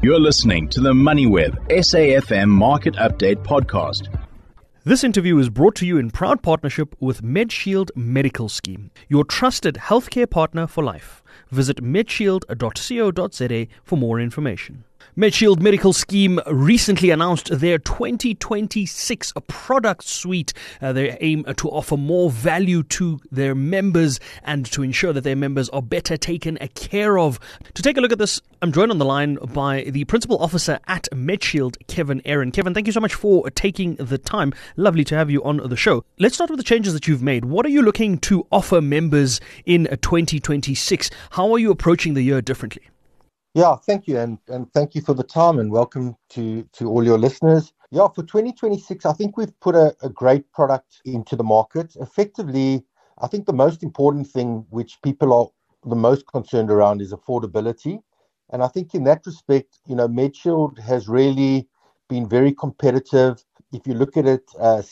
You're listening to the MoneyWeb SAFM Market Update Podcast. This interview is brought to you in proud partnership with MedShield Medical Scheme, your trusted healthcare partner for life. Visit medshield.co.za for more information. MedShield Medical Scheme recently announced their 2026 product suite. They aim to offer more value to their members and to ensure that their members are better taken care of. To take a look at this, I'm joined on the line by the Principal Officer at MedShield, Kevin Aaron. Kevin, thank you so much for taking the time. Lovely to have you on the show. Let's start with the changes that you've made. What are you looking to offer members in 2026? How are you approaching the year differently? Yeah, thank you. And thank you for the time and welcome to all your listeners. Yeah, for 2026, I think we've put a great product into the market. Effectively, I think the most important thing which people are the most concerned around is affordability. And I think in that respect, MedShield has really been very competitive. If you look at it,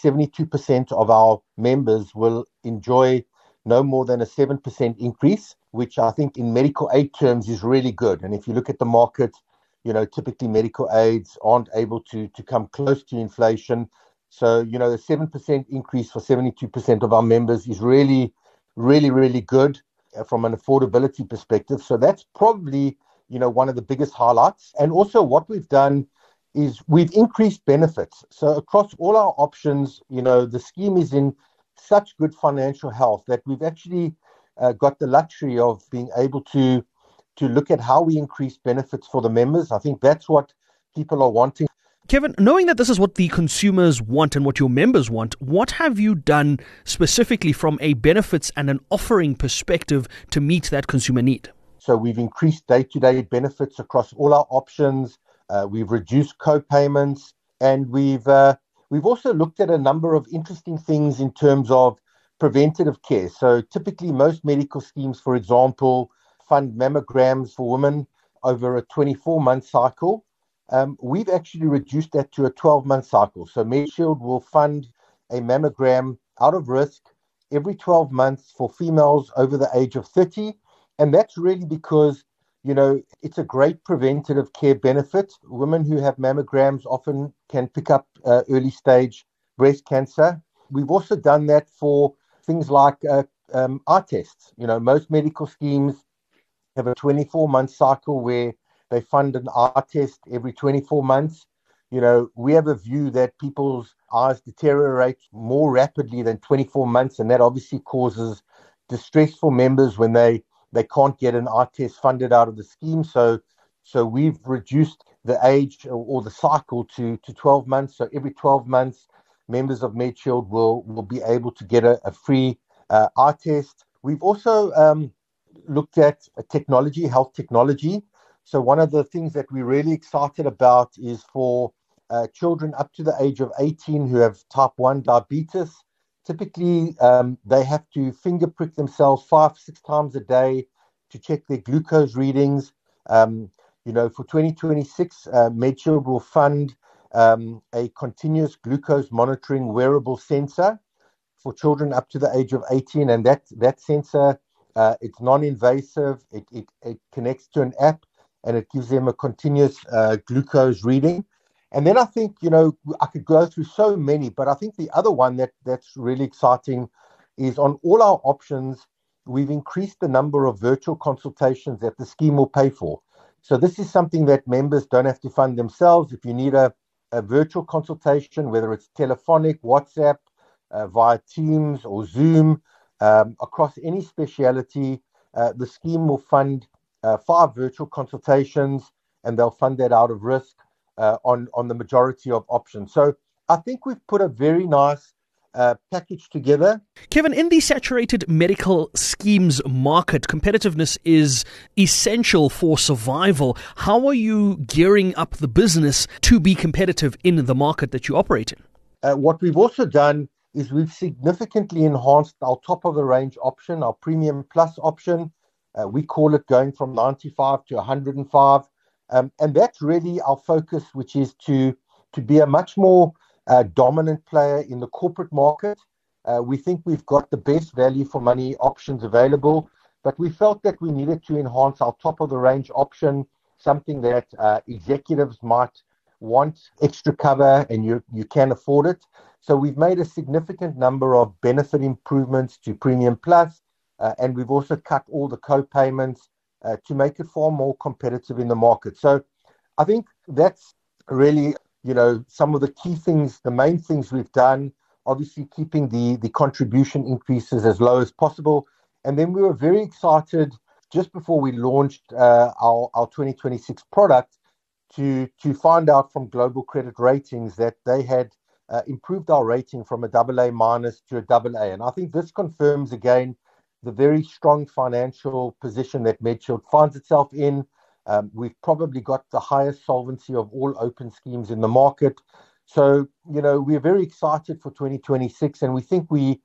72% of our members will enjoy no more than a 7% increase, which I think in medical aid terms is really good. And if you look at the market, typically medical aids aren't able to come close to inflation. So, the 7% increase for 72% of our members is really, really, really good from an affordability perspective. So that's probably, one of the biggest highlights. And also what we've done is we've increased benefits. So across all our options, the scheme is in such good financial health that we've actually got the luxury of being able to look at how we increase benefits for the members. I think that's what people are wanting. Kevin, knowing that this is what the consumers want and what your members want, what have you done specifically from a benefits and an offering perspective to meet that consumer need? So we've increased day-to-day benefits across all our options. We've reduced co-payments, and we've also looked at a number of interesting things in terms of preventative care. So typically most medical schemes, for example, fund mammograms for women over a 24-month cycle. We've actually reduced that to a 12-month cycle. So MedShield will fund a mammogram out of risk every 12 months for females over the age of 30. And that's really because, it's a great preventative care benefit. Women who have mammograms often can pick up early stage breast cancer. We've also done that for things like eye tests. Most medical schemes have a 24-month cycle where they fund an eye test every 24 months. We have a view that people's eyes deteriorate more rapidly than 24 months, and that obviously causes distress for members when they can't get an eye test funded out of the scheme. So we've reduced the age or the cycle to 12 months. So every 12 months, members of MedShield will be able to get a free eye test. We've also looked at health technology. So one of the things that we're really excited about is for children up to the age of 18 who have type 1 diabetes. Typically, they have to finger prick themselves 5-6 times a day to check their glucose readings. For 2026, MedShield will fund a continuous glucose monitoring wearable sensor for children up to the age of 18. And that sensor, it's non-invasive. It connects to an app and it gives them a continuous glucose reading. And then I think, I could go through so many, but I think the other one that's really exciting is on all our options, we've increased the number of virtual consultations that the scheme will pay for. So this is something that members don't have to fund themselves. If you need a virtual consultation, whether it's telephonic, WhatsApp, via Teams or Zoom, across any speciality, the scheme will fund 5 virtual consultations, and they'll fund that out of risk on the majority of options. So I think we've put a very nice package together. Kevin, in the saturated medical schemes market, competitiveness is essential for survival. How are you gearing up the business to be competitive in the market that you operate in? What we've also done is we've significantly enhanced our top-of-the-range option, our Premium Plus option. We call it going from 95 to 105. And that's really our focus, which is to be a much more dominant player in the corporate market. We think we've got the best value for money options available, but we felt that we needed to enhance our top-of-the-range option something that executives might want extra cover and you can afford it. So we've made a significant number of benefit improvements to Premium Plus, and we've also cut all the co-payments to make it far more competitive in the market. So I think that's really, some of the key things, the main things we've done, obviously keeping the contribution increases as low as possible. And then we were very excited just before we launched our 2026 product to find out from Global Credit Ratings that they had improved our rating from a AA- to a AA. And I think this confirms again the very strong financial position that MedShield finds itself in. We've probably got the highest solvency of all open schemes in the market. So, we're very excited for 2026, and we think we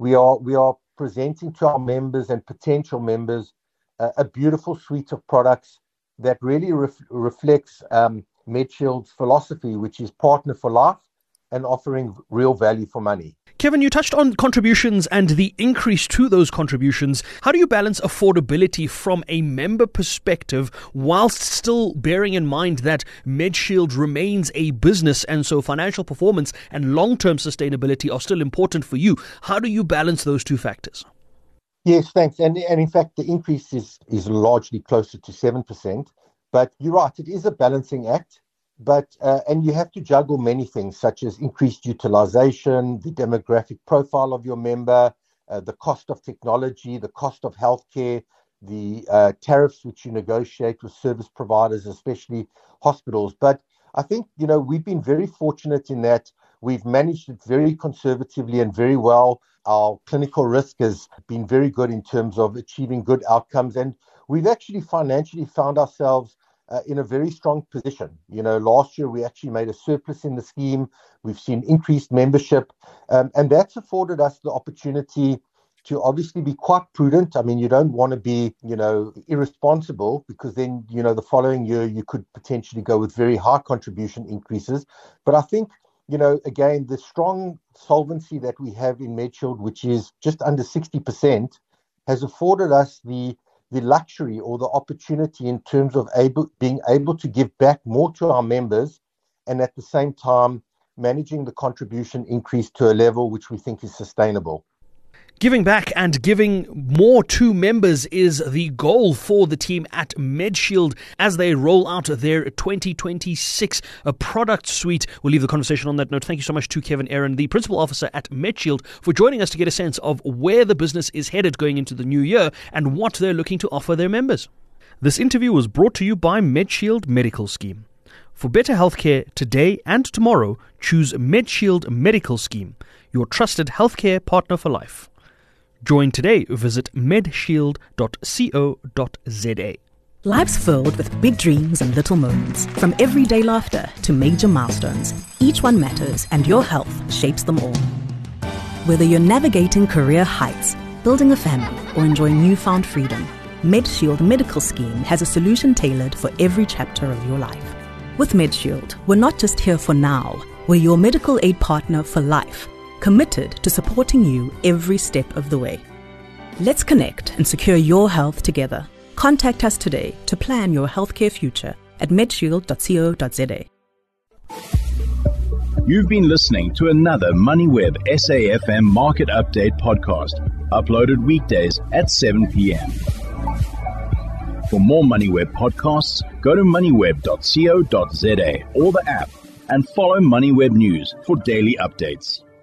are presenting to our members and potential members a beautiful suite of products that really reflects MedShield's philosophy, which is partner for life and offering real value for money. Kevin, you touched on contributions and the increase to those contributions. How do you balance affordability from a member perspective whilst still bearing in mind that MedShield remains a business and so financial performance and long-term sustainability are still important for you? How do you balance those two factors? Yes, thanks. And in fact, the increase is largely closer to 7%. But you're right, it is a balancing act. But and you have to juggle many things, such as increased utilization, the demographic profile of your member, the cost of technology, the cost of healthcare, the tariffs which you negotiate with service providers, especially hospitals. But I think, we've been very fortunate in that we've managed it very conservatively and very well. Our clinical risk has been very good in terms of achieving good outcomes. And we've actually financially found ourselves in a very strong position. Last year we actually made a surplus in the scheme. We've seen increased membership, and that's afforded us the opportunity to obviously be quite prudent. I mean, you don't want to be, irresponsible, because then, the following year you could potentially go with very high contribution increases. But I think, again, the strong solvency that we have in MedShield, which is just under 60%, has afforded us the luxury or the opportunity in terms of being able to give back more to our members, and at the same time managing the contribution increase to a level which we think is sustainable. Giving back and giving more to members is the goal for the team at MedShield as they roll out their 2026 product suite. We'll leave the conversation on that note. Thank you so much to Kevin Aaron, the Principal Officer at MedShield, for joining us to get a sense of where the business is headed going into the new year and what they're looking to offer their members. This interview was brought to you by MedShield Medical Scheme. For better healthcare today and tomorrow, choose MedShield Medical Scheme, your trusted healthcare partner for life. Join today. Visit medshield.co.za. Life's filled with big dreams and little moments. From everyday laughter to major milestones, each one matters and your health shapes them all. Whether you're navigating career heights, building a family, or enjoying newfound freedom, MedShield Medical Scheme has a solution tailored for every chapter of your life. With MedShield, we're not just here for now, we're your medical aid partner for life, committed to supporting you every step of the way. Let's connect and secure your health together. Contact us today to plan your healthcare future at medshield.co.za. You've been listening to another MoneyWeb SAFM Market Update podcast, uploaded weekdays at 7 p.m. For more MoneyWeb podcasts, go to moneyweb.co.za or the app, and follow MoneyWeb News for daily updates.